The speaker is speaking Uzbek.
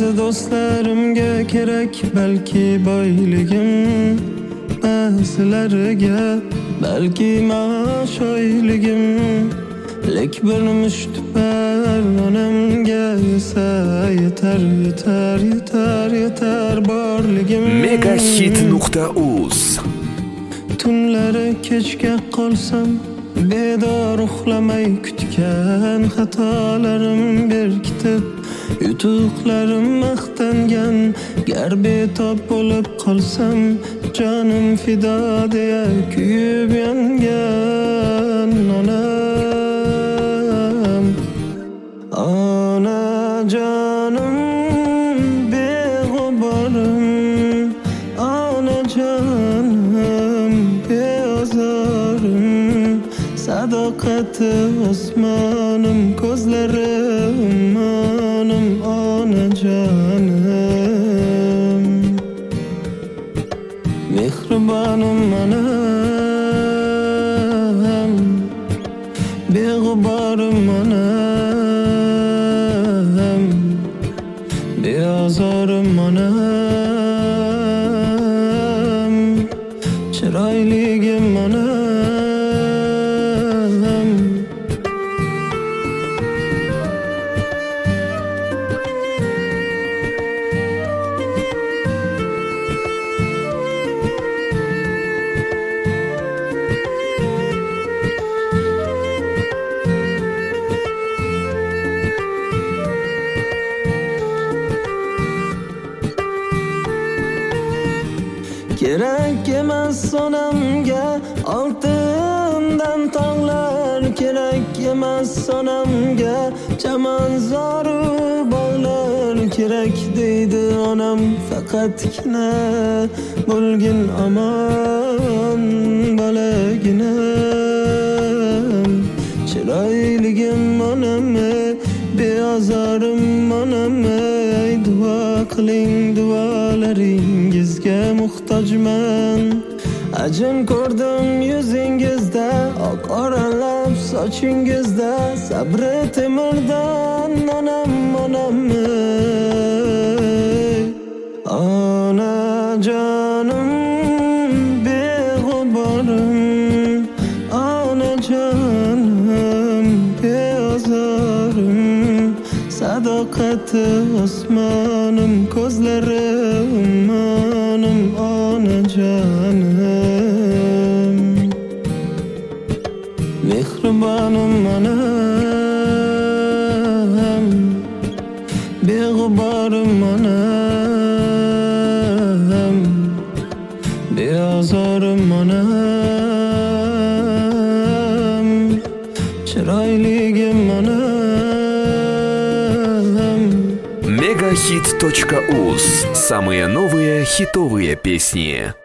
ba'zi do'stlarimga kerak balki boyligim, ba'zilariga balki maosh oyligim, lek bir mushtipar onamga esa yetar, yetar, yetar, yetar borligim. Megahit.uz. Tunlari kechga qolsam, bedor uxlamay kutgan xatolarim berkitib, yutuqlarim maqtangan, gar betob bo'lib qolsam, jonim fido deya kuyib yongan onam. Onajonim beg'uborim, onajonim beozorim, sadoqati osmonim, ko'zlarim onim, onajonim. Mehribonim onam, beg'uborim onam, beozorim onam, chiroyligim onam. Kerak emas onamga oltindan tog'lar, kerak emas onamga chamanzoru bog'lar, kerak deydi onam faqatgina bo'lgin omon bolaginam. Chiroyligim onam, beozorim onam, duo qiling, duolaringizga muhtojman. Ajin ko'rdim yuzingizda, oq oralab sochingizda, sabri temirdan onam, onam. Onajonim beg'uborim, onajonim beozorim, sadoqati osmonim, ko'zlarim onim, onajonim. Mehribonim onam, beg'uborim onam, beozorim onam, chiroyligim onam. Megahit.uz. Самые новые хитовые песни.